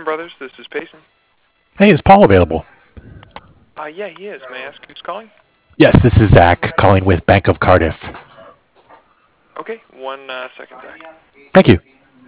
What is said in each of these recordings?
Payson Brothers, this is Payson. Hey, is Paul available? Yeah, he is. May I ask who's calling? Yes, this is Zach calling with Bank of Cardiff. Okay, one second, Zach. Thank you.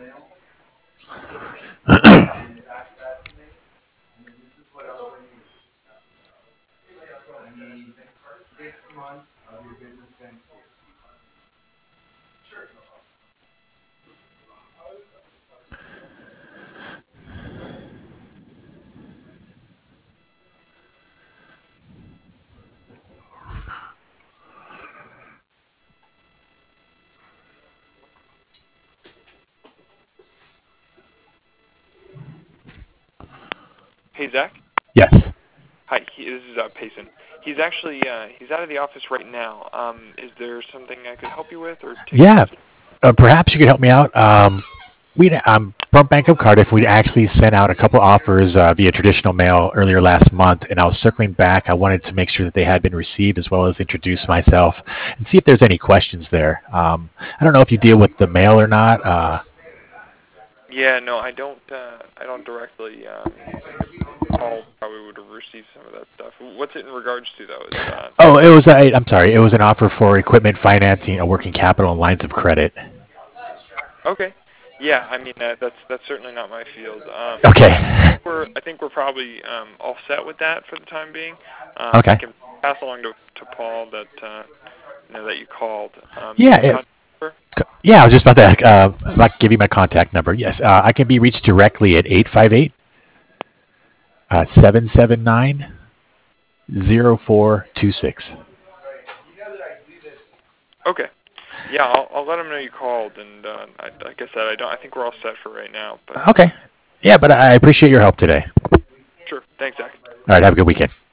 Hey, Zach. Yes. Hi, this is Payson. He's actually he's out of the office right now. Is there something I could help you with, or take a Yeah. message? Perhaps you could help me out. I'm from Bank of Cardiff. We actually sent out a couple offers via traditional mail earlier last month, and I was circling back. I wanted to make sure that they had been received, as well as introduce myself and see if there's any questions there. I don't know if you deal with the mail or not. Yeah, no, I don't. I don't directly. Paul probably would have received some of that stuff. What's it in regards to, though? Oh, I'm sorry. It was an offer for equipment financing, a working capital, and lines of credit. Okay. Yeah, I mean that's certainly not my field. Yeah, Okay. I think we're probably all set with that for the time being. I Okay. can pass along to Paul that that you called. Do you Yeah. have a contact number? Yeah. I was just about to give you my contact number. Yes. I can be reached directly at 858 779 0426. Okay. Yeah, I'll let him know you called, and like I said, I think we're all set for right now. But Okay. Yeah, but I appreciate your help today. sure. Thanks, Zach. All right. Have a good weekend.